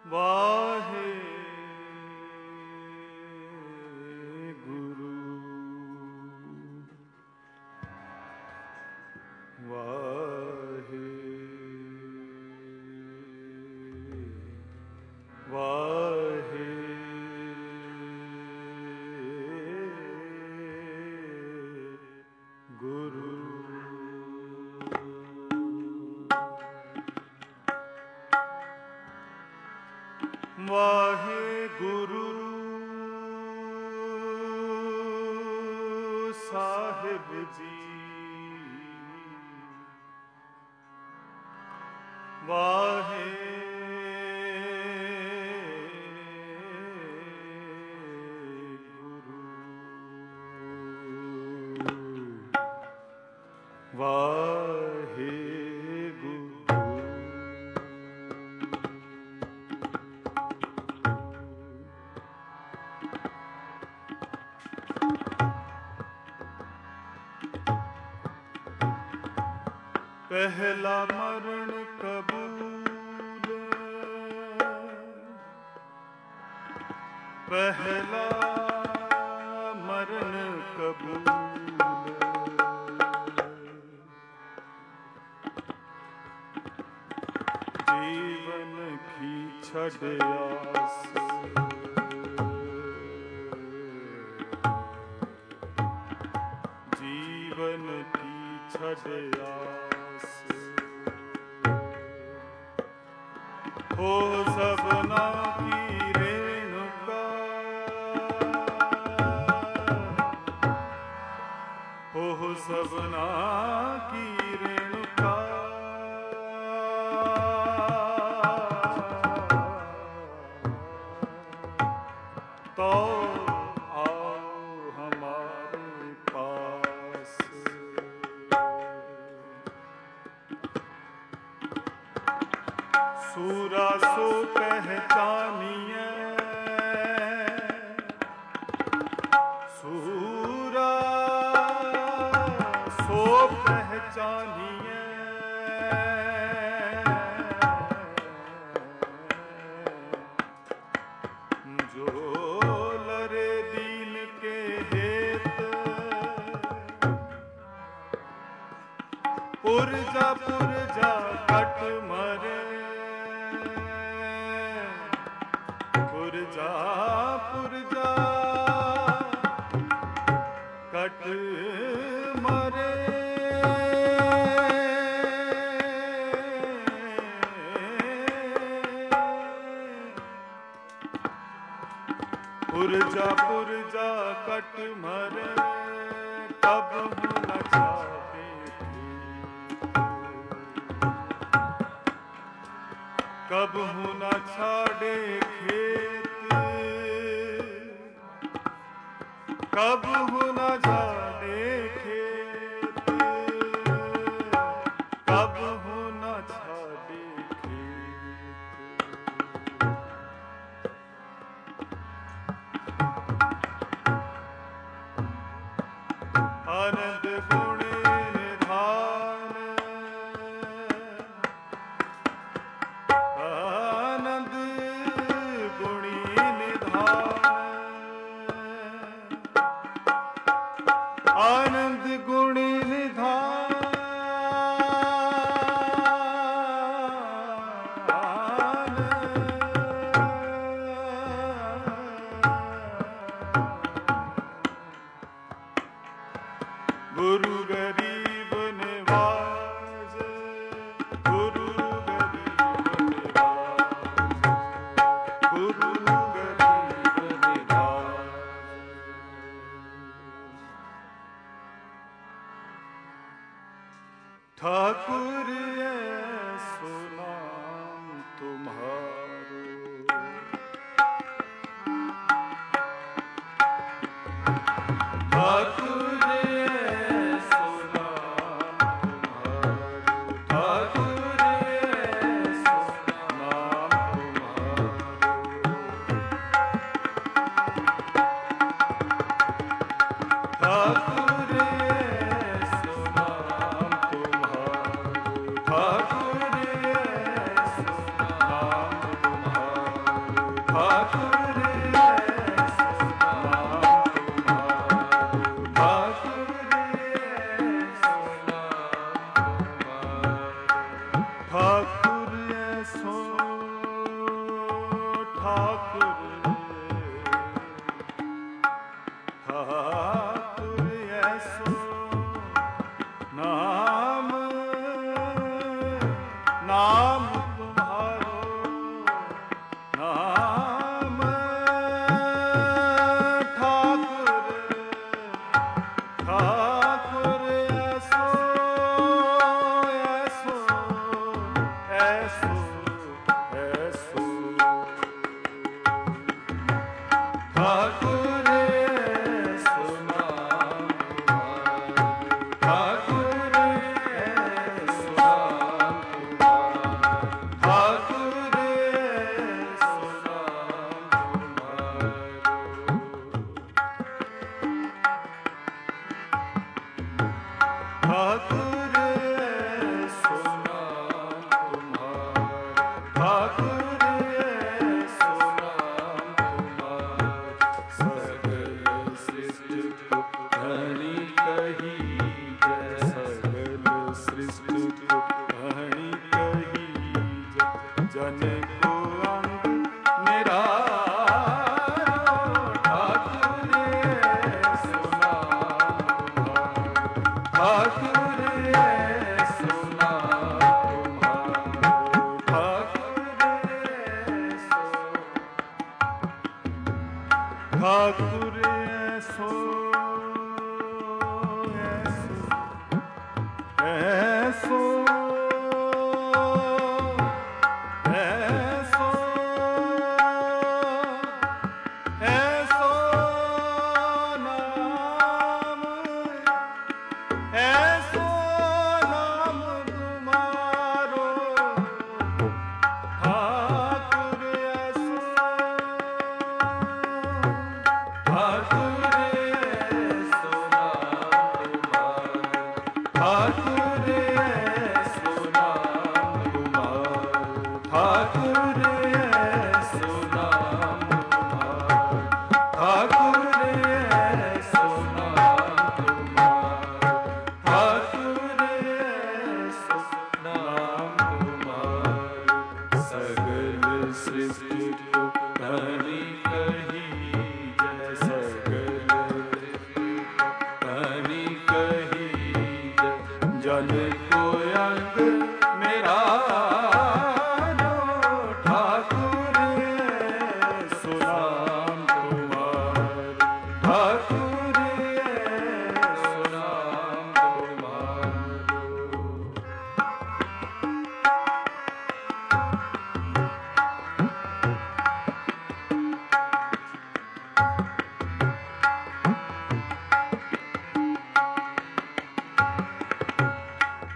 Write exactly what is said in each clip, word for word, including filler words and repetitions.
वाहे गुरु वाहे वाहे गुरु वाहे गुरु साहिब जी वाहे गुरु वाहे पहला मरण कबूल पहला मरण कबूल जीवन की छड़ आस जीवन की छड़ आस हो सबना की रेणुका हो सबना की रेणुका तो आओ हमारे पास सूरा सो पहचानिए सूरा सो पहचानिए जो लरे दीन के हेत पुरजा पुरजा कट मरे पुरजा पुरजा कट मरे पुरजा पुरजा कट मरे कब न छाड़े कब न छाड़े खेत कब न छाड़े खेत कब न छाड़े आनंद गुण निधान आनंद गुणी निधान आनंद गुणी निधान गुरु गरीब निवाज गुरु गरीब निवाज गुरु गरीब निवाज ठाकुर ऐसो नाम तुम्हारो ठाकुर ठाकुर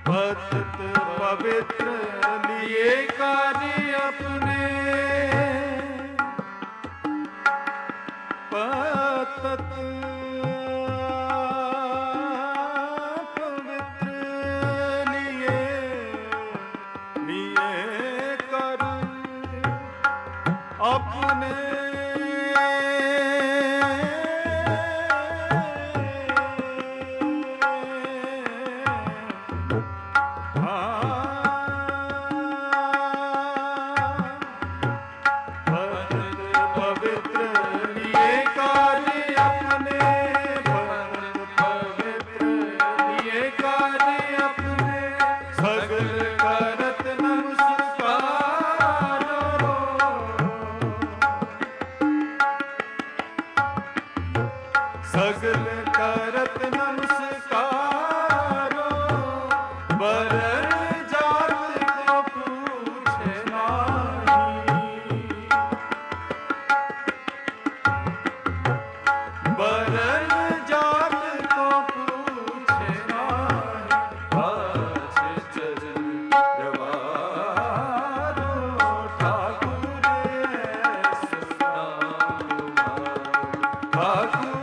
पतित पवित्र लिए कार्य अपने, पतित पवित्र लिए लिए कार्य अपने, सगल करत नमस्कारो, वरण जात को पूछे नाही, वरण जात को पूछे नाही, पाछे चरण व्यवहारो, ठाकुर ऐसो नाम तुम्हारो,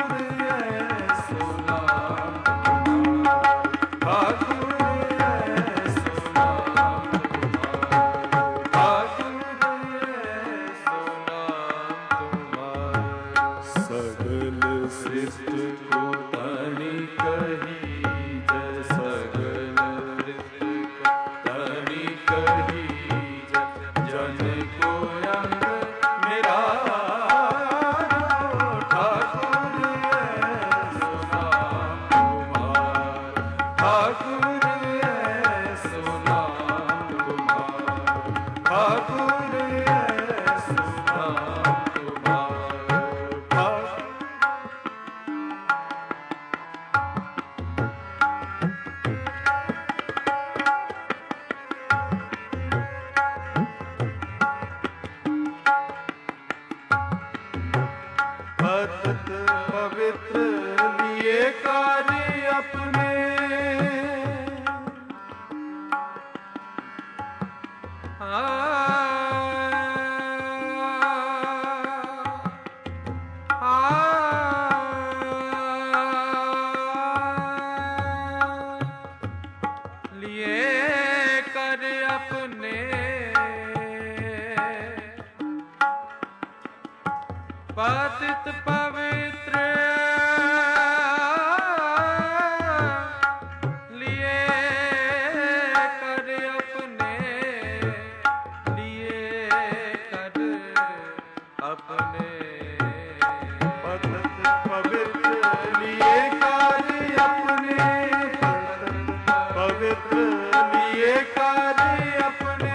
पतित पवित्र लिए कार्य अपने, लिए कार्य अपने, पतित पवित्र लिए कर अपने, लिए कर अपने, पतित पवित्र लिए कार्य अपने, पवित्र लिए कार्य अपने,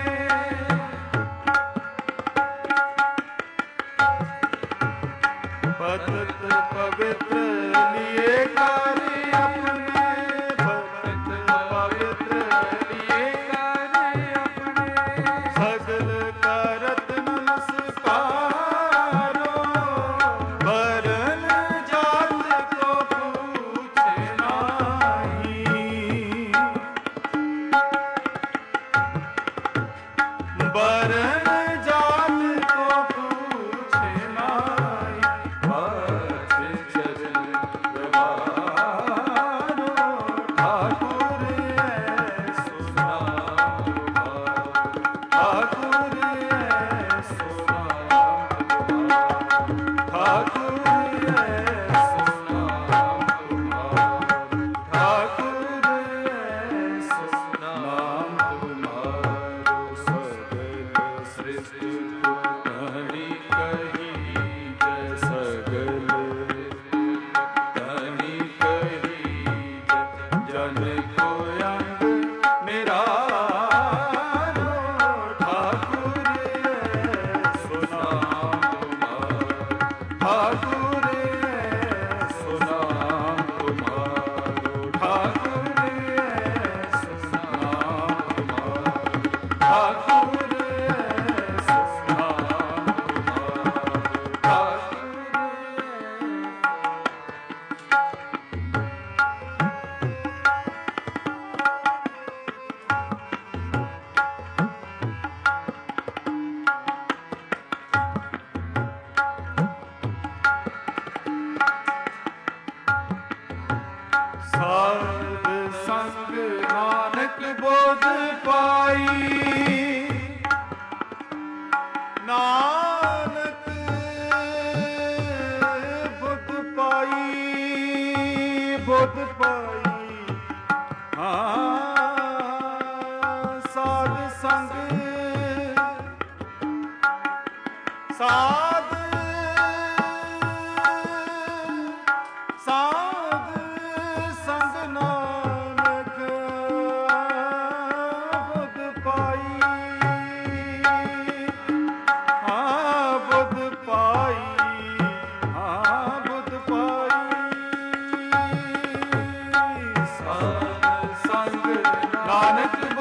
पतित पवित्र लिए कार्य अपने, पतित पवित्र लिए कार्य अपने, सगल करत नमस्कारो, वरण जात को पूछे नाही, वरण जात को पूछे नाही,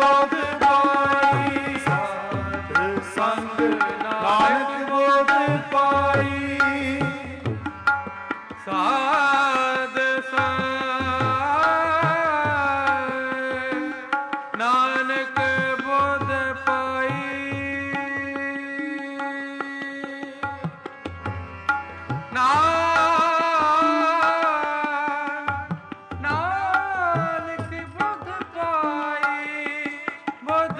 बोध पाई, साध संग नानक बोध पाई, साध संग नानक बोध पाई, नानक बोध पाई, बोध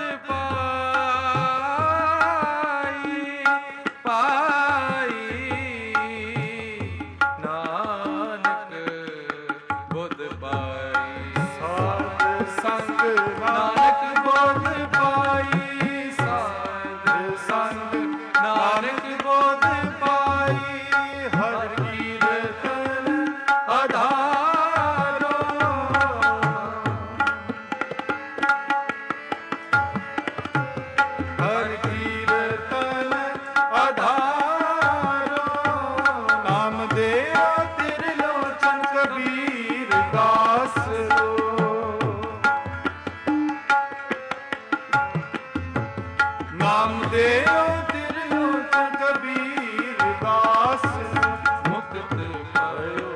पाई, पाई, नानक बोध पाई, साध संग नानक बोध पाई, साध संग नानक बोध पाई, हर कीर्तन आधारो, हर कीर्तन आधारो, नाम देव त्रिलोचन कबीर दास रो, नाम देव त्रिलोचन कबीर दास, मुक्त भयो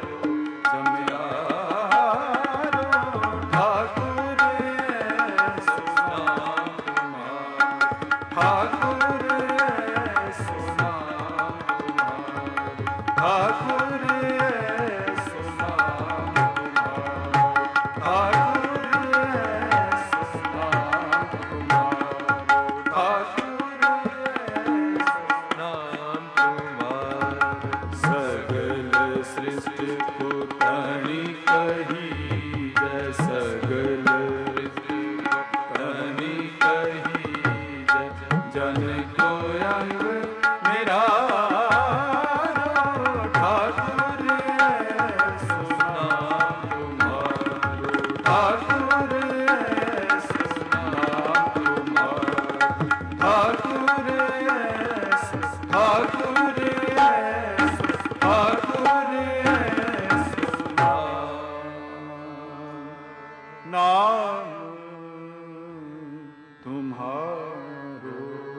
जमियारो, ठाकुर ऐसो नाम तुम्हारा, ठाकुर ऐसो नाम तुम्हारा, ठाकुर ऐसो नाम तुम्हारा, ठाकुर ऐसो नाम तुम्हारा, ठाकुर ऐसो नाम तुम्हारा, सगल सृष्टि पुतनी कही जय, सगल सृष्टि पुतनी कही जय, जन को अंग मेरा ठाकुर ऐसो नाम तुम्हारो, ठाकुर ऐसो नाम तुम्हारो, ठाकुर ऐसो, ठाकुर ऐसो, ठाकुर ऐसो नाम, नाम तुम्हारो।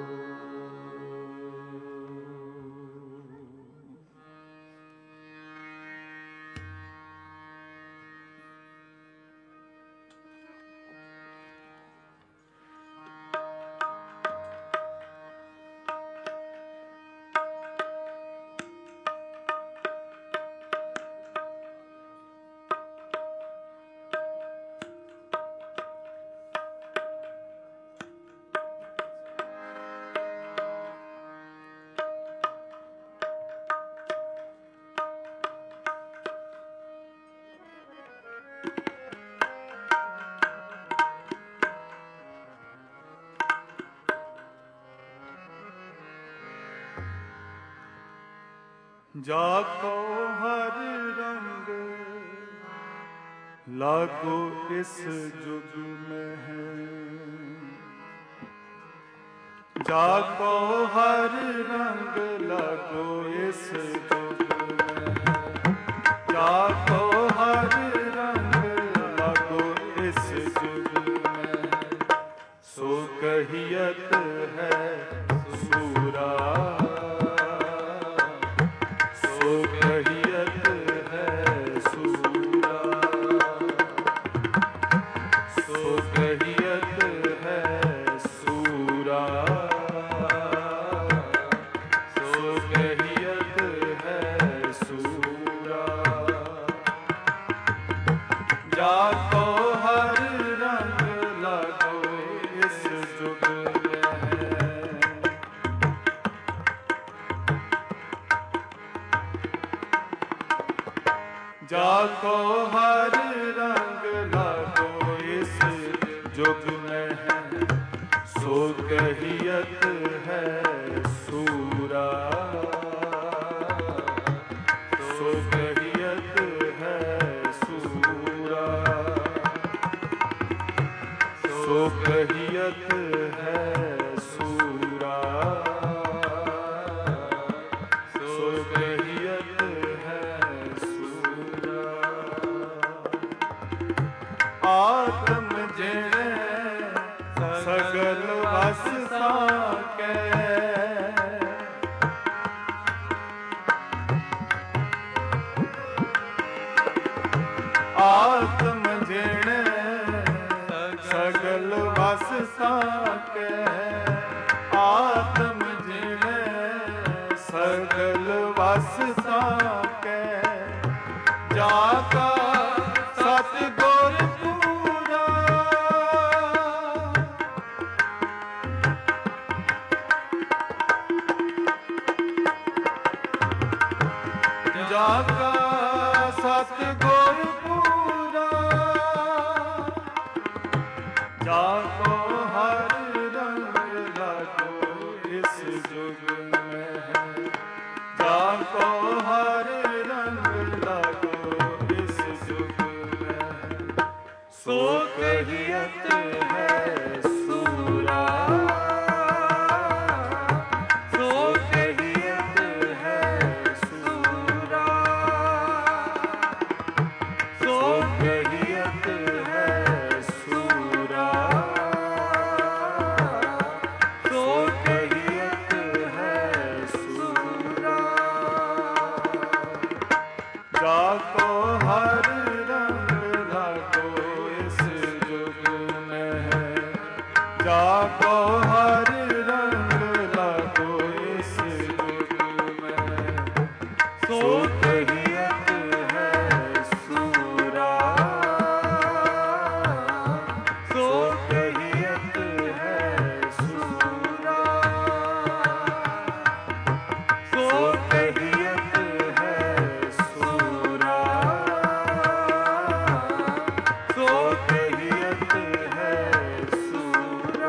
जाको हर रंग लागो इस जुग में है, जाको हर रंग लागो इस जुग में, जाको हर रंग लागो इस जुग में, सो कहियत है सूरा, सो कहियत है सूरा, सो कहियत है सूरा, सो कहियत है सूरा, जाको हर रंग लागो इस जुग में है, जाको हर रंग लागो इस जुग में है, सो कहियत है सूरा, सो कहियत है सूरा, सो कहियत है सूरा, सो कहियत है सूरा। आत्म जिणे सगल वस साकै। आत्म जिण सगल वस साकै। आत्म जिण सगल वस साकै। जाका सतगुर पूरा। जाका सतगुर पूरा। जाको हर रंग लागो इस जुग में है। जाको हर रंग लागो इस जुग में है। सो कहियत है सूरा। सो कहियत है सूरा। सो कहियत है सूरा। सो कहियत है सूरा। जाको हर रंग लागो इस जुग में है। जाको हर रंग लागो इस जुग में है। सो कहियत है सूरा। सो कहियत है सूरा। सो कहियत है सूरा। सो कहियत है सूरा।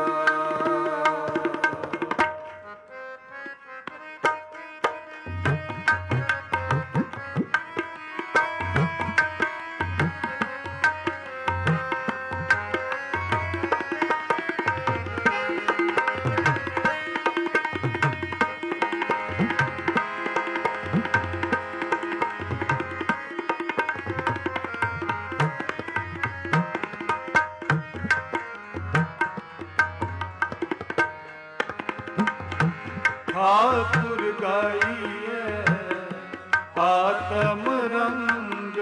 ठाकुर गाइए आत्म रंग।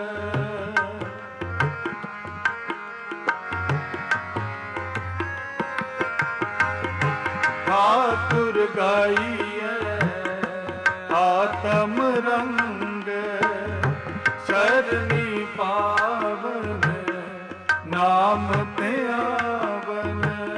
ठाकुर गाइए आत्म रंग। शरणी पावन नाम ते आवन।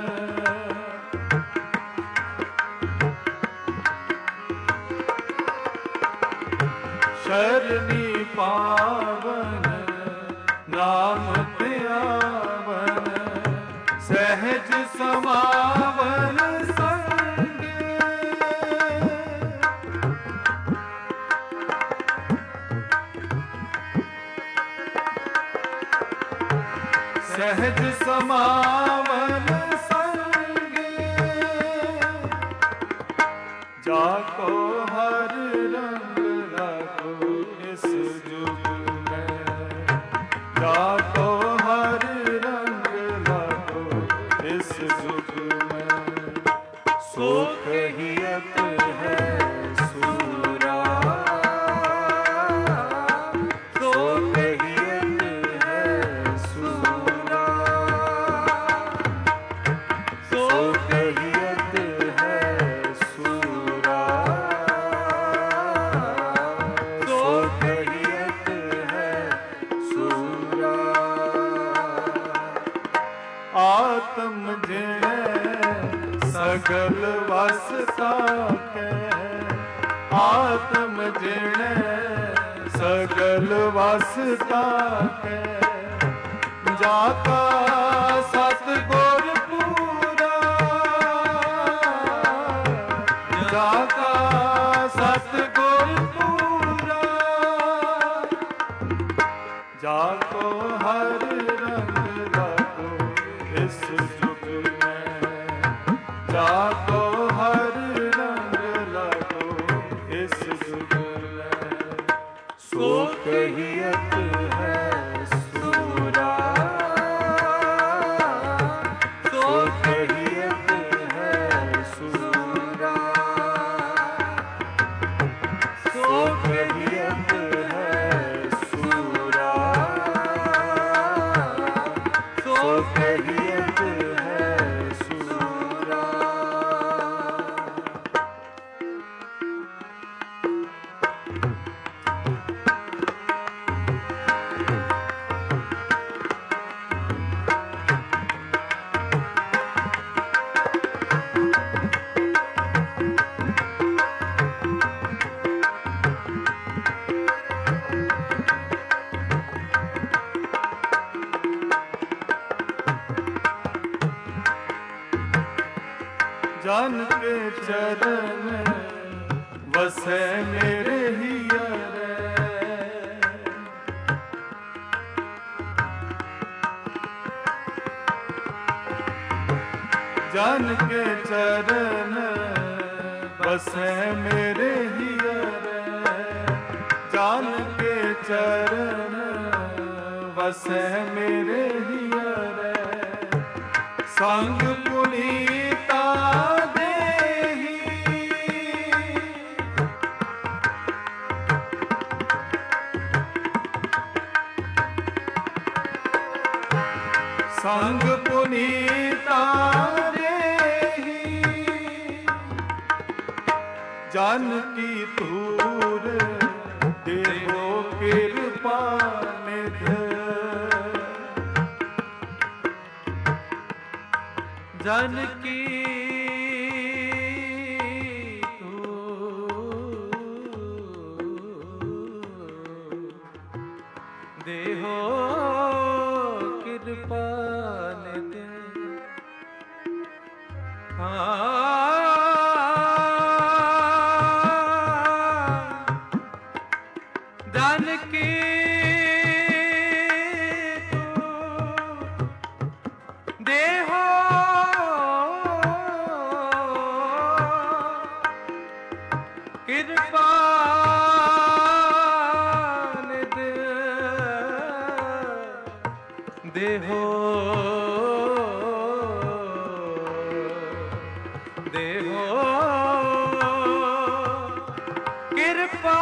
शरणी पावन नाम ते आवन। सहज समावन संग। सहज समावन संग। जाको हर रंग लागो इस जुग में। जाको हर रंग लागो इस जुग में। सो कहियत है सूरा। सो कहियत है सूरा। सो कहियत है सूरा। सो कहियत है सूरा। आत्म जिण सगल वस साकै। आत्म जिण सगल वस साकै। जाका सतगुर पूरा। जाका सतगुर पूरा। जाको हर रंग लागो इस जुग में। जाको हर रंग लागो इस जुग में। सो कहियत है सूरा। सो कहियत जान के चरण वसै मेरे हियरे। जान के चरण बसै मेरे हियरे। जान के चरण बसै मेरे हियरे। संग पुनीता देहि संग पुनीता जानकी धूर देहो कृपा निध। जानकी देहो कृपा निध। जानकी देहो कृपा निध। देहो देहो कृपा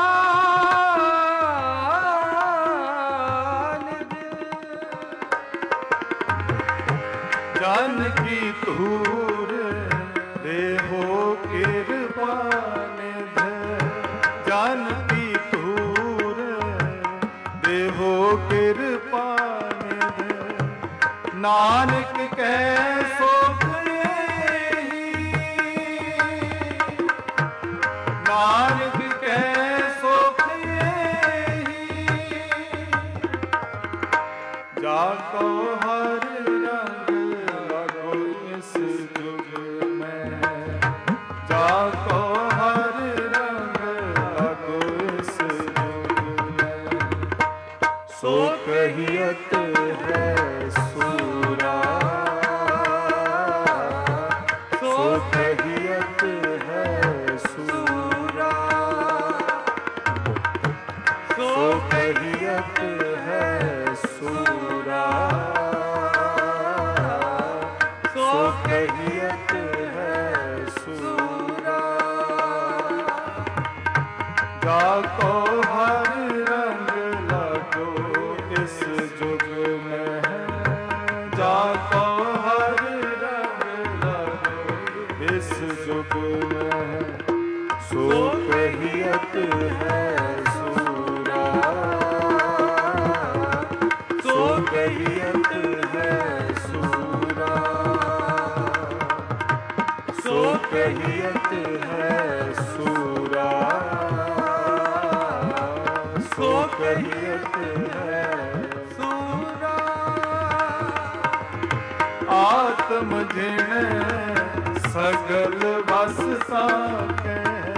जानकी धूर देहो कृपा निध। जानकी धूर देहो कृपा निध। नानक कह सोख लेहि। नानक कह सोख लेहि। जाको हर जाको हर रंग लगो इस जुग में। सो कहियत है सूरा। सो कहियत है सूरा। सो कहियत है सूरा। सो कहियत जाको हर रंग लगो इस जुग में। जाको हर रंग लगो इस जुग में। सो कहियत है सूरा। सो कहियत है सूरा। सो कहियत है सूरा। सो कहियत है सूरा। आत्म जिन सगल बस साके।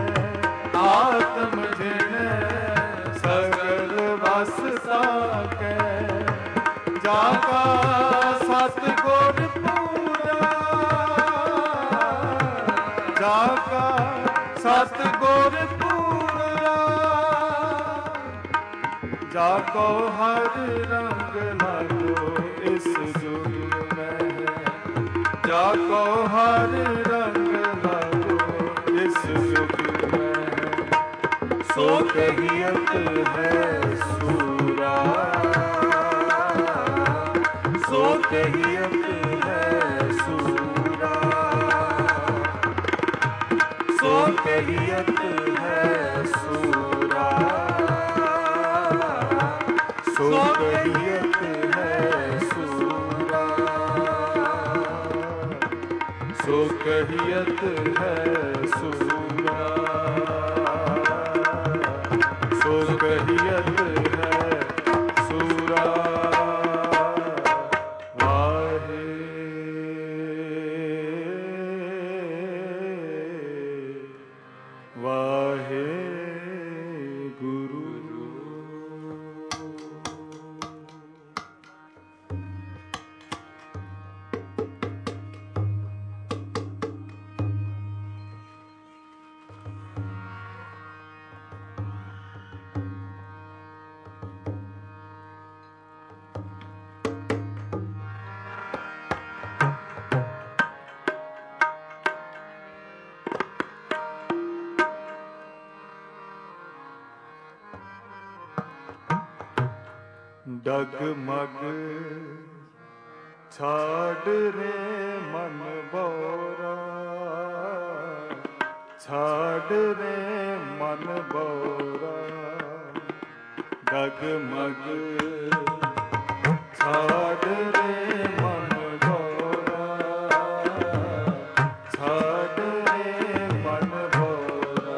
आत्म जिन सगल बस साके। जाका सतगुर पूरा। जाका सतगुर पूरा। जाको हर रंग लगो इस जुग में। जाको हर रंग लगो इस जुग में। सो कहियत है सूरा। सो कहियत है सूरा। सो कहियत है सूरा। सो कहियत है सूरा। सो कहियत है सूरा। सो कहियत है सूरा। वाहे डगमग छाड़ रे मन बोरा, छाड़ रे मन बोरा, डगमग छाड़ रे मन बोरा, छाड़ रे मन बोरा।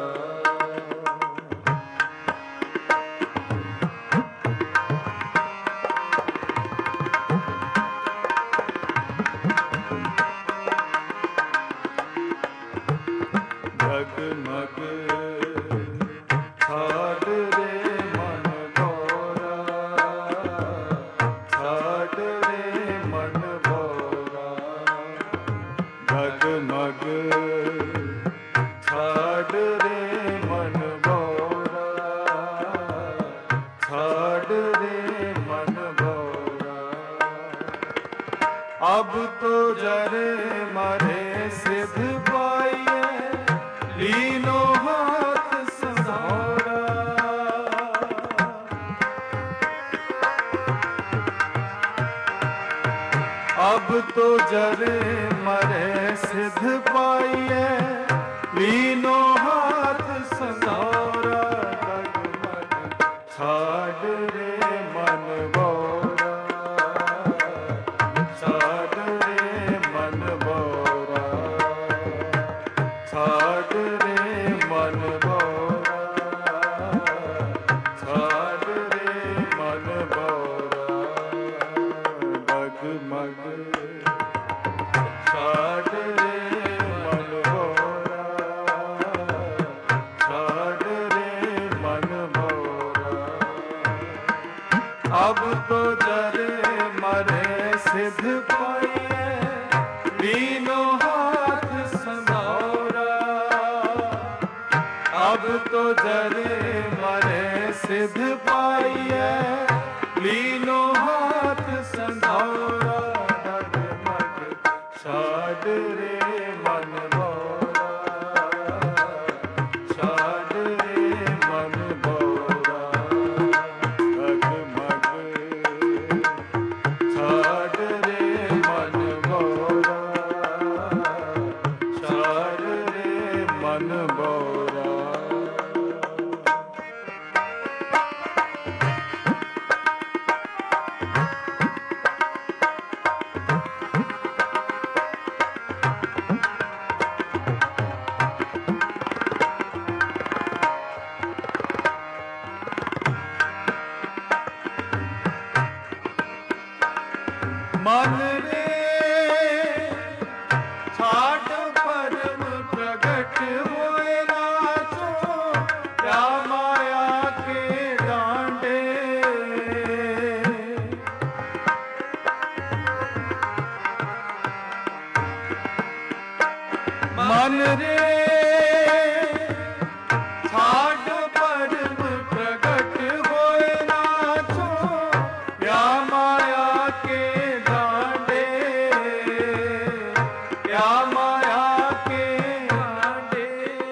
डगमग छाड़ रे मन बोरा, छाड़ रे मन बोरा, डगमग छाड़ रे मन बोरा, छाड़ रे मन बोरा। अब तो जरे मरे सिद्ध पाइए, लीनो हाथ संहारा। अब तो जरे मरे सिद्ध पाइए, लीनो हाथ संहारा। डगमग छाड़ रे मन बोरा, छाड़ रे मन बोरा, छाड़ रे मन बोरा, छाड़ रे मन बोरा। डगमग छाड़ रे मन बोरा, छाड़ रे मन बोरा। अब तो जरे मरे सिद्ध पाइए, लीनो हाथ संहारा। अब तो जरे मरे सिद्ध पाइए, लीनो हाथ संहारा। डगमग छाड़ रे मन बोरा, छाड़ रे मन बोरा, डगमग छाड़ रे मन बोरा, छाड़ रे मन बोरा। मन रे छाड़ परम प्रगट होए नाचो, क्या माया के डांडे। मन रे छाड़ परम प्रगट होए नाचो, क्या माया के डांडे, क्या माया के डांडे।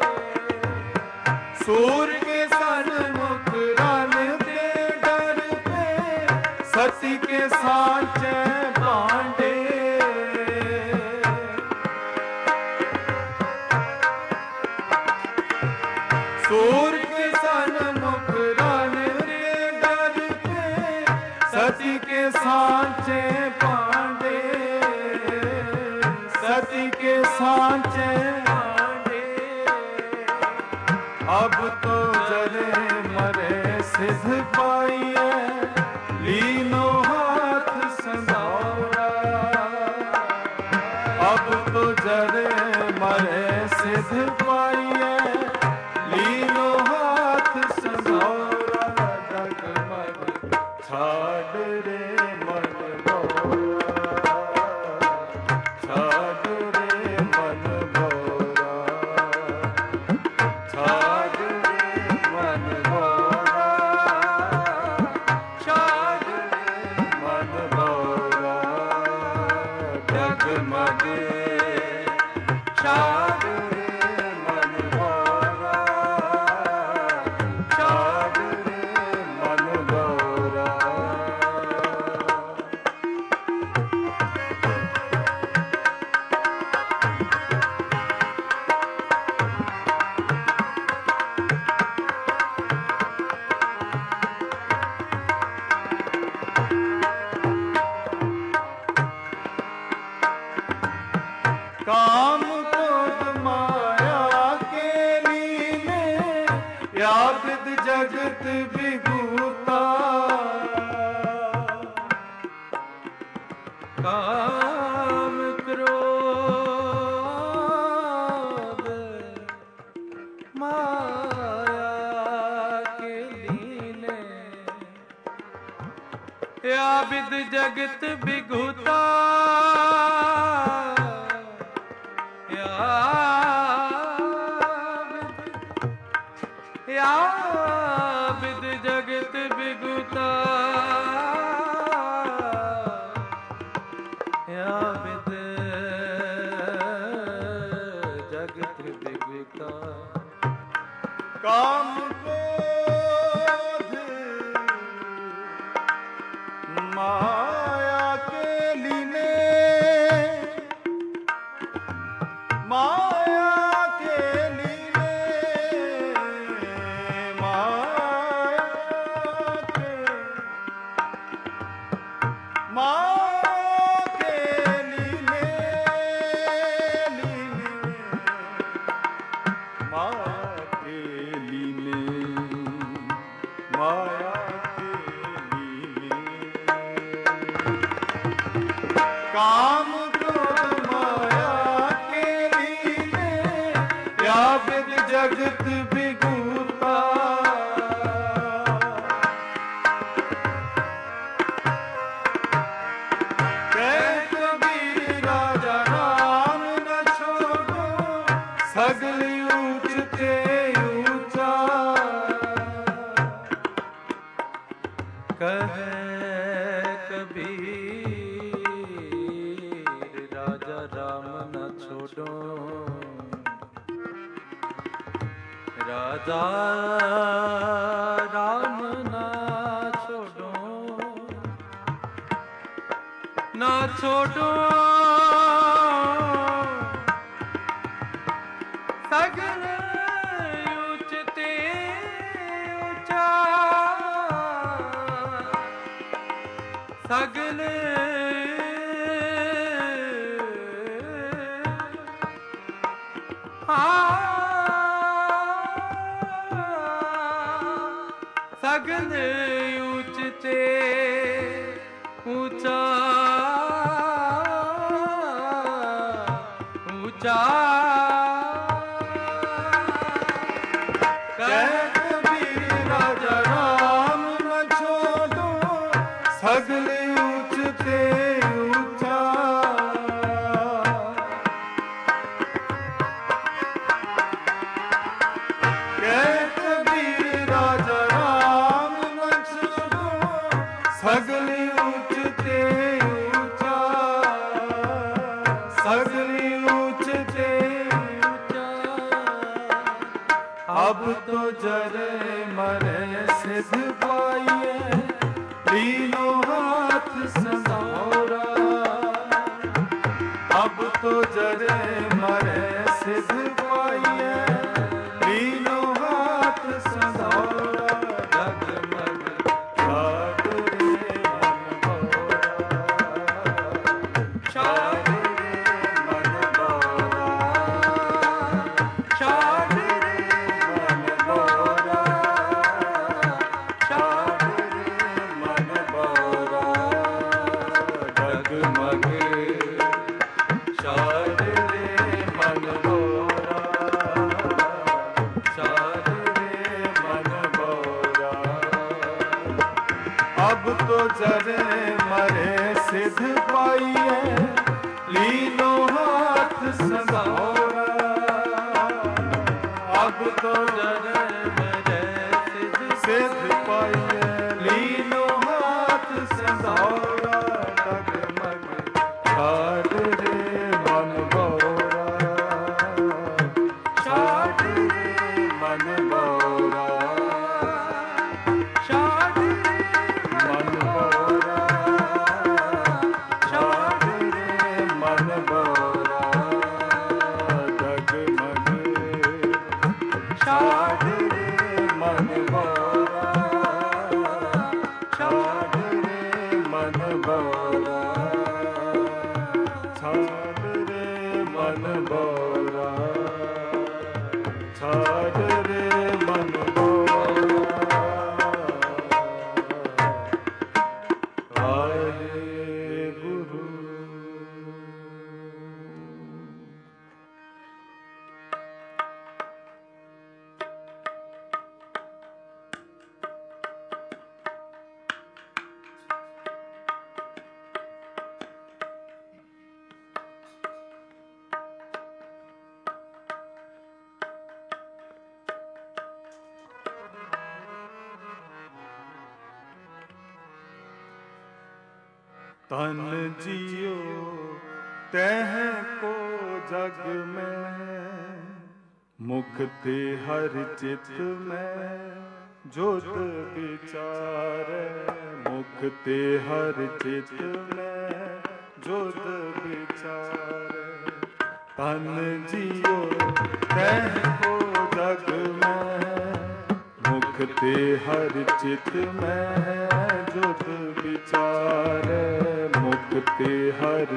सूर के सन्मुख रन दे डर पे, सती के सांचे बांडे। सूर के सन्मुख रन दे डर पे, सती के सांचे पांडे, सती के सांचे पांडे। अब तो जरे मरे सिद्ध पाइए, लीनो हाथ संहारा। अब तो जरे मरे सिद्ध पाइए, लीनो हाथ संहारा। डगमग छाड़ रे मन बोरा, छाड़ रे मन बोरा, छाड़ रे मन बोरा, छाड़ रे मन बोरा। डगमग छाड़ रे मन बोरा, काम क्रोध माया के लीने व्यापित जगत विभूता। काम क्रोध माया के लीने व्यापित जगत विभूता। व्यापित जगत विभूता। व्यापित जगत विभूता। काम क्रोध माया के लीने माया के लीने माया के माया के लीने लीने माया के लीने माया के लीने। काम क्रोध माया के लीने व्यापित जगत विभूता। कह कबीर राजा राम न छोड़ो सगल ऊंचते ऊंचा। कह कबीर राजा राम न छोड़ो। राजा राम न छोड़ो न छोड़ो सगल ऊंचते ऊंचा। सगल सगल ऊंचते ऊंचा ऊंचा। कह कबीर राजा राम न छोड़ो सगल ऊंचते ऊंचा। कह कबीर राजा राम न छोड़ो सगल ऊंचते ऊंचा। सगल ऊंचते ऊंचा। अब तो जरे मरे सिद्ध पाइए तीनों हाथ संभारा। अब तो जरे मरे सिद्ध पाइए तीनों हाथ संभारा। जगमग छाड़ रे मन भोरा। छाड़ रे मन भोरा। छाड़ रे मन भोरा। छाड़ रे मन भोरा। जगमग छाड़ रे मन भोरा। छाड़ रे मन भोरा। अब तो जरे मरे सिद्ध पाइए लीनो हाथ संभारा। अब तो जरे मरे सिद्ध सिद्ध पाइए लीनो हाथ संभारा। जगमग छाड़ रे मन भोरा। छाड़ रे मन भोरा। छाड़ रे मन भोरा। छाड़ रे मन भोरा। जगमग छाड़ रे मन भोरा। मन बोरा छाड़ रे मन बोरा आए गुरु। तन जियो तह को जग में मुक्ति हर चित में जोत विचार मुक्ति हर चित में जोत विचार। तन जियो तह को जग में मुक्ति हर चित में जोत विचार मुक्ति हर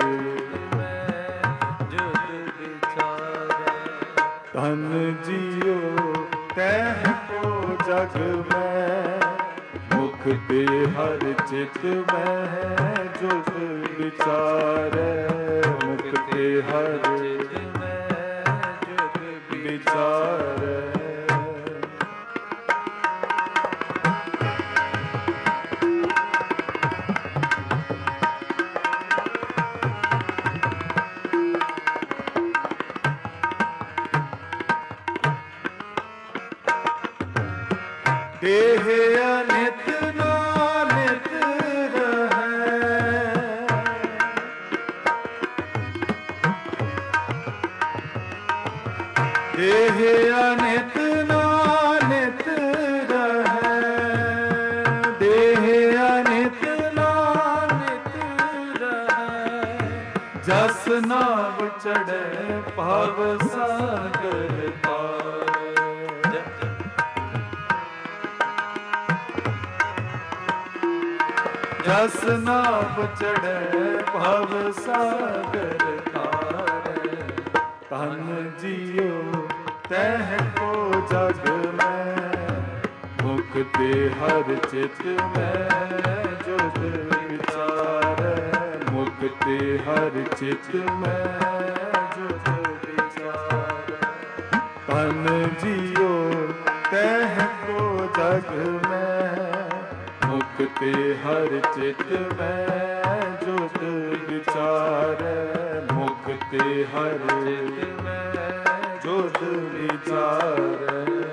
जुग विचार। तन जियो तह को जग में मुक्ति हर चित में जुग विचार मुक्ति हर जुग विचार। देह अनित नानित रहे देह अनित नानित रहे देह अनित नानित रहे जस नाव चढ़े भव सागर पार। जस नाव चढ़े भव सागर तारे। तन जियो तह को जग में मुक्ति हर चित में जुग विचार मुक्ति हर चित में जुग विचार। तन जियो तह को जग में मुक्ति हर चित में जुग विचार मुक्ति हर चित में जुग विचार।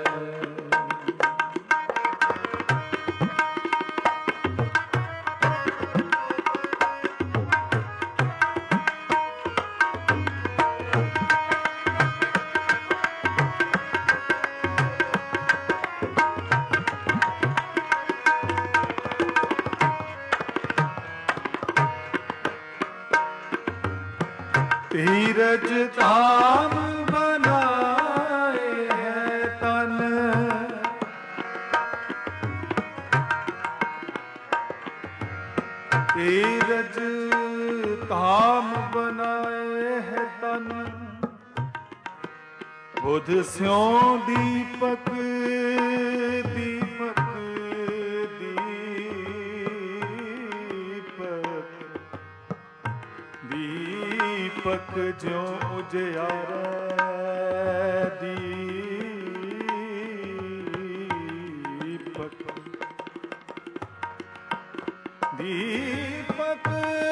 धीरज धाम बनाए है तन धीरज धाम बनाए है तन बुध स्यों दीपक दीपक दीपक ज्यों उजियारे दीपक दीपक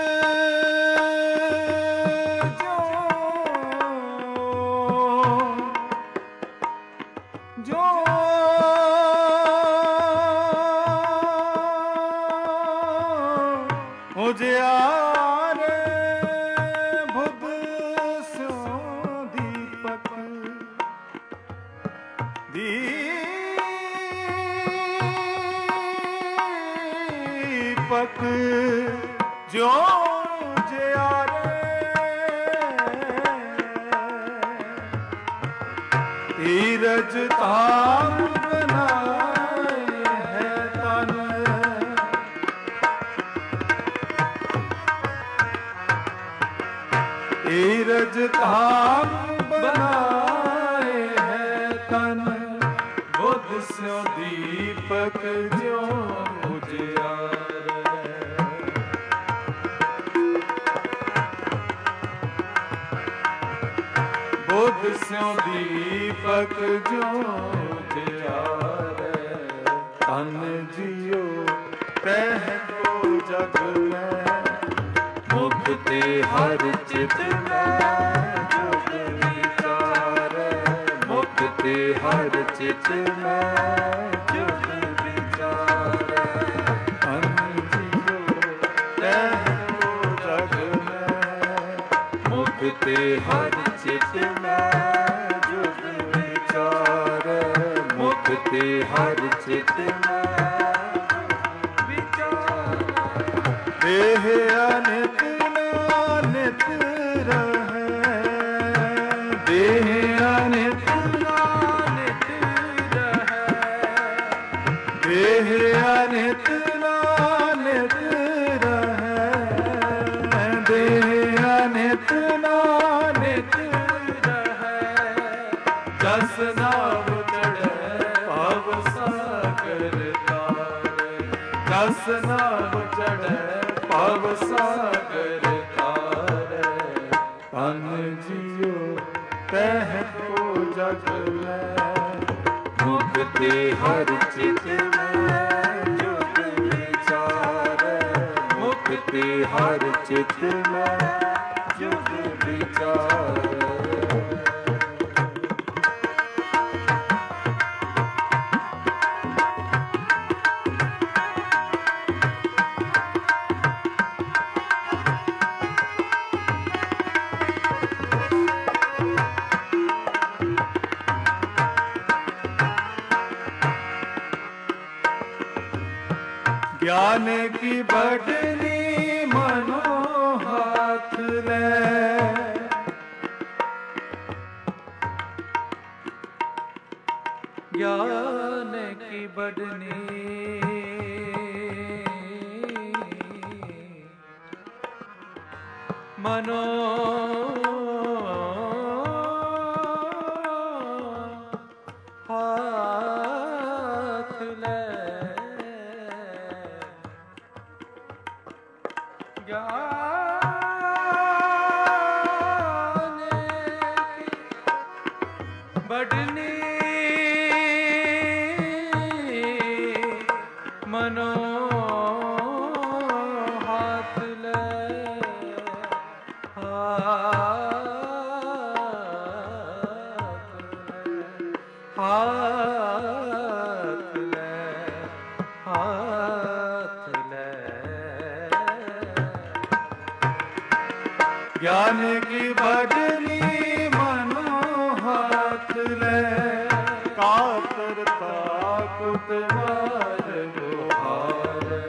ज्यों ज्यों उजियारे दीपक ज्यों उजियारे। धीरज धाम बनाए है तन धीरज निज धाम बनाए है तन, बुध स्यों दीपक ज्यों उजियारे। बुध स्यों दीपक ज्यों उजियारे, तन जियो तह को जग में, मुक्ति हर चित में जुग विचारे। मुक्ति हर चित में जुग विचारे, तन जियो तह को जग में, मुक्ति हर चित में जुग विचारे। मुक्ति हर चित में देह अनित नानित रहे, देह अनित नानित रहे, देह अनित नानित रहे, देह अनित नानित रहे। जस नाव चढ़े भव सागर तारे, जस नाव चढ़े भव सागर तारे। तन जियो तह को जग में, मुक्ति हर चित में जुग विचारे। मुक्ति हर चित में जुग विचारे। ज्ञान की बढ़नी मनो हाथ ले, ज्ञान की बढ़नी मनो हाथ ले। ज्ञान बढ़नी मनो हाथ ले, हाथ ले, हाथ ले। ज्ञान की बढ़नी मनो हाथ ले, कातर ताकुत मार गुहारे।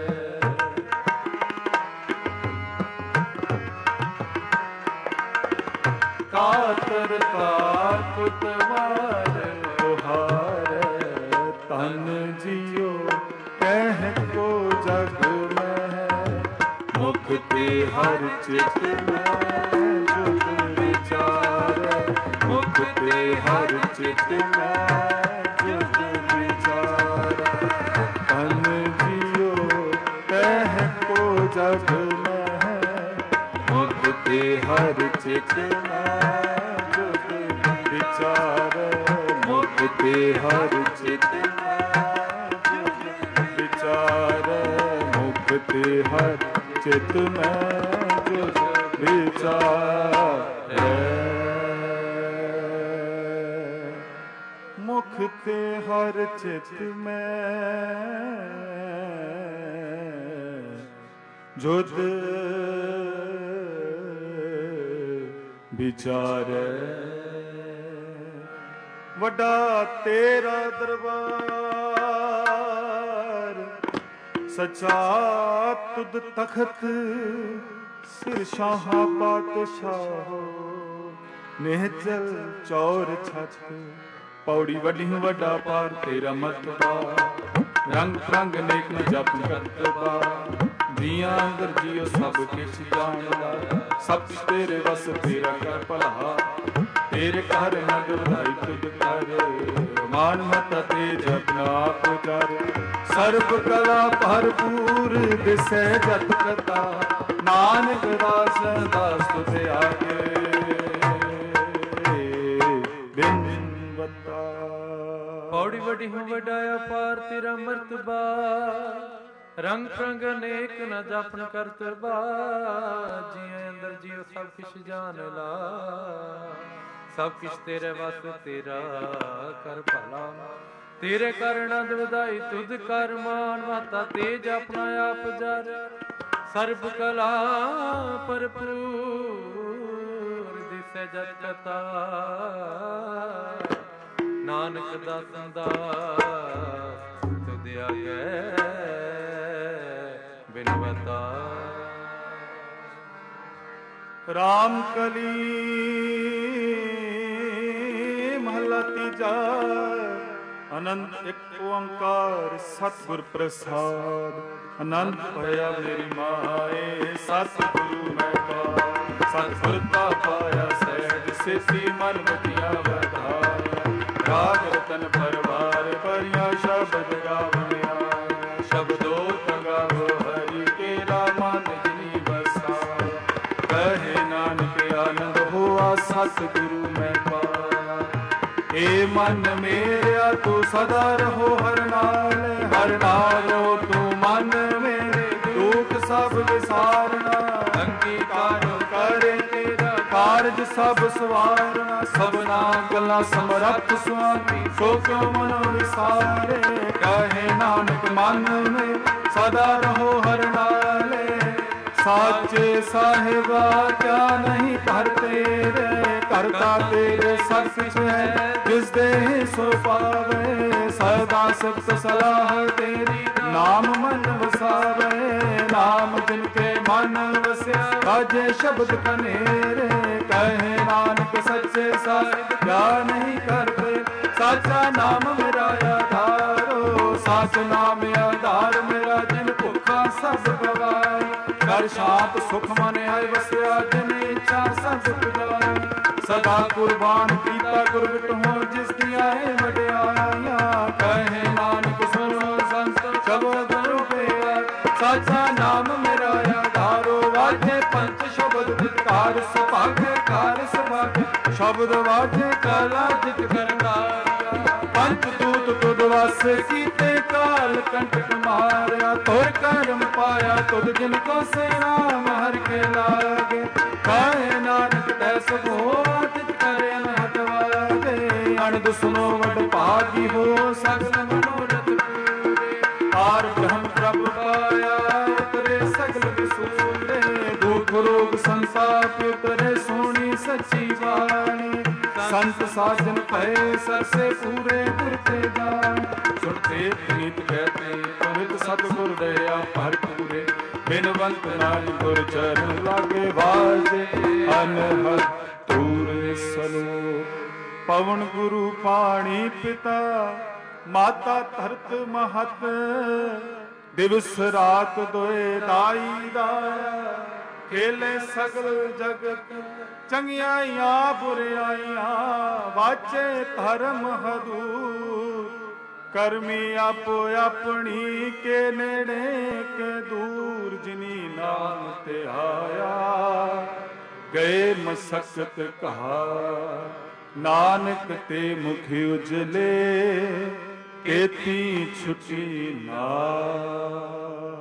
कातर ताकुत मार गुहारे। तन जियो कह को जग में, मुक्ति हर चित में जुग विचारे। मुक्ति हर चित में जुग विचारे। तन जियो कह को जग में, मुक्ति हर चित में जुग विचारे। मुक्ति हर चित में जुग विचारे। मुक्ति हर चित में जुग विचारे। मुक्ति हर चित में जुग विचारे। वड्डा तेरा दरबार, सचा तुद तखत, सिर शाहा बादशाह। निहचल चौर छत, पौड़ी वड्डी वड्डा पार तेरा मतबा। रंग रंग नेक न जप करतबा, ਜੀਆਂ ਅੰਦਰ ਜੀਉ ਸਭ ਕਿਛ ਜਾਣਦਾ, ਸਭ ਕੁਛ ਤੇਰੇ ਵਸ ਤੇਰਾ ਕਰ ਭਲਾ, ਤੇਰੇ ਘਰ ਨਗਰ ਵਧਾਈ ਤੁਧ ਕਰ, ਮਾਨ ਮਤਾ ਤੇਜ ਆਪਣਾ ਆਪ ਕਰ, ਸਰਬ ਕਲਾ ਭਰਪੂਰ ਦਿਸੈ ਜਤ ਕਤਾ, ਨਾਨਕ ਦਾਸ ਦਾਸ ਤੁਧ ਆਗੇ ਬਿਨ ਬਤਾ। ਪੌੜੀ ਵੱਡੀ ਹੂੰ ਵਡਾਇਆ ਪਾਰ ਤੇਰਾ ਮਰਤਬਾ, ਰੰਗ ਪ੍ਰੰਗ ਅਨੇਕ ਨ ਜਾਪਨ ਕਰਤਬਾ, ਜੀਆਂ ਅੰਦਰ ਜੀਉ ਸਭ ਕਿਛ ਜਾਣ ਲਾ, ਸਭ ਕਿਛ ਤੇਰੇ ਵਸ ਤੇਰਾ ਕਰ ਭਲਾ, ਤੇਰੇ ਕਰ ਆਨੰਦ ਵਧਾਈ ਤੁਧ ਕਰ, ਮਾਨ ਮਾਤਾ ਤੇਜ ਆਪਣਾ ਆਪ ਜਰ, ਸਰਬ ਕਲਾ ਭਰਪੂਰ ਦਿਸੈ ਜਤ ਕਤਾ, ਨਾਨਕ ਦਾਸਨ ਦਾਸ ਤੁਧ ਆਗੇ ਬਿਨਵਤਾ। ਰਾਮ ਕਲੀ ਮਹਲਾ ਤੀਜਾ। ਅਨੰਦ ਇੱਕ ਓੰਕਾਰ ਸਤਿਗੁਰ ਪ੍ਰਸਾਦ, ਆਨੰਦ ਭਇਆ ਮੇਰੀ ਮਾਏ ਸਤਿਗੁਰੂ ਮੈਂ ਪਾ, ਸਤਿਗੁਰ ਤਾ ਪਾਇਆ ਸਹਿਜ ਸਿਧੀ ਮਨ ਵਜਿਆ ਵਧਾਇਆ, ਰਾਗ ਰਤਨ ਪਰਵਾਰ ਭਰਿਆ ਸ਼ਬਦ ਗਾਵਣਿਆ, ਸ਼ਬਦੋ ਤਗਾਵੋ ਹਰਿ ਕੇਰਾ ਮਨ ਜਿਨੀ ਬਸਾ, ਕਹੇ ਨਾਨਕ ਆਨੰਦ ਹੋਆ ਸਤਿਗੁਰੂ ਮੈਂ ਪਾਇਆ, ਏ ਮਨ ਮੇਰਿਆ ਤੂੰ ਸਦਾ ਰਹੋ ਹਰ ਨਾਲ, ਹਰ ਨਾਲ ਰਹੋ ਤੂੰ ਮਨ ਮੇਰੇ, ਦੁਖ ਸਭ ਵਿਸਾਰਨਾ, ਅੰਗੀਕਾਰ ਕਰੇ ਤੇਰਾ ਕਾਰਜ ਸਭ ਸਵਾਰਨਾ, ਸਭਨਾ ਗੱਲਾਂ ਸਮਰੱਥ ਸੁਆਮੀ ਸੋ ਕਿਉ ਮਨ ਵਿਸਾਰੇ, ਕਹੇ ਨਾਨਕ ਮਨ ਮੇ ਸਦਾ ਰਹੋ ਹਰ ਨਾਲੇ, ਸਾਚੇ ਸਾਹਿਬਾ ਕਿਆ ਨਹੀਂ ਘਰ ਤੇਰੇ, ਕਰਤਾ ਤੇਰੇ ਸਭ ਕੁਛ ਹੈ ਜਿਸ ਦੇ ਸੋ ਪਾਵੇ, ਸਦਾ ਸਿਫਤ ਸਲਾਹ ਤੇਰੀ ਨਾਮ ਮਨ ਵਸਾਵੇ, ਨਾਮ ਜਿਨ ਕੇ ਮਨ ਵਸਿਆ ਬਾਜੇ ਸ਼ਬਦ ਕਨੇਰੇ, ਕਹੇ ਨਾਨਕ ਸੱਚੇ ਸਾਹਿਬ ਕਿਆ ਨਹੀਂ ਕਰਦੇ, ਸਾਚਾ ਨਾਮ ਮੇਰਾ ਆਧਾਰੋ, ਸਾਚ ਨਾਮ ਆਧਾਰ ਮੇਰਾ ਜਿਨ ਭੁੱਖਾ ਸਭ ਗਵਾਏ, ਕਰ ਸ਼ਾਂਤ ਸੁਖ ਮਨ ਆਏ ਵਸਿਆ ਜਿਨ ਇੱਛਾ ਸਭ ਪੁਜਾਏ, ਸਦਾ ਕੁਰਬਾਨ ਕੀਤਾ ਗੁਰਬਿਟ ਹੋ ਜਿਸ ਦੀਆਂ ਏ ਵਡਿਆਈਆਂ, ਕਹੇ ਨਾਨਕ ਸੁਣੋ ਸੰਤ ਸ਼ਬਦ ਰੁਪਿਆ, ਸਾਚਾ ਨਾਮ ਮੇਰਾ ਆਧਾਰੋ, ਵਾਜੇ ਪੰਚ ਸ਼ਬਦ ਵਿਕਾਰ ਸੁਭਾਗੇ ਕਾਰ ਸੁਭਾਗੇ, ਸ਼ਬਦ ਵਾਜੇ ਕਾਲਾ ਜਿਤ ਕਰਨਾਰਿਆ, ਪੰਚ ਦੂਤ ਤੁਧ ਵਾਸੇ ਕੀਤੇ ਕਾਲ ਕੰਟਕ ਮਾਰਿਆ, ਤੁਰ ਕਰਮ ਪਾਇਆ ਤੁਧ ਜਿਨ ਕੋ ਸੇ ਨਾਮ ਹਰਿ ਕੇ ਲਾਗੇ, ਕਹੇ ਨਾਨਕ ਤੈ ਸੁਭੋ ਤਿਤ ਕਰੇ ਅਨਹਦ ਵਾਗੇ, ਅਨੰਦ ਸੁਨੋ ਵਡ ਭਾਗੀ ਹੋ ਸਗਲ ਮਨੋਰਥ ਪੂਰੇ, ਆਰ ਬ੍ਰਹਮ ਪ੍ਰਭ ਪਾਇਆ ਉਤਰੇ ਸਗਲ ਵਿਸੂਰੇ, ਦੁਖ ਰੋਗ ਸੰਸਾਪ ਉਤਰੇ ਸੋਹਣੀ ਸੱਚੀ ਬਾਣੀ, ਸੰਤ ਸਾਜਨ ਭਏ ਸਰਸੇ ਪੂਰੇ ਗੁਰ ਤੇ ਜਾਣ, ਸੁਣਤੇ ਪੁਨੀਤ ਕਹਤੇ ਪਵਿੱਤ ਸਤਿਗੁਰ ਦਇਆ ਭਰਪੂਰੇ, ਬਿਨਵੰਤ ਨਾਨਕ ਗੁਰ ਚਰਨ ਲਾਗੇ ਵਾਜੇ ਅਨਹਦ ਤੂਰ ਸਲੋ, ਪਵਨ ਗੁਰੂ ਪਾਣੀ ਪਿਤਾ ਮਾਤਾ ਧਰਤ ਮਹਤ, ਦਿਵਸ ਰਾਤ ਦੋਏ ਦਾਈ ਦਾਇਆ, ਖੇਲੇ ਸਗਲ ਜਗਤ ਚੰਗਿਆਈਆਂ ਬੁਰਿਆਈਆਂ, ਵਾਚੇ ਧਰਮ ਹਦੂਰ, ਕਰਮੀ ਆਪੋ ਆਪਣੀ ਕੇ ਨੇੜੇ ਕੇ ਦੂਰ, ਜਿਨੀ ਨਾਮ ਤੇ ਆਇਆ ਗਏ ਮਸਕਤ ਕਹਾ, ਨਾਨਕ ਤੇ ਮੁਖ ਉਜਲੇ ਕੇਤੀ ਛੁਟੀ ਨਾ।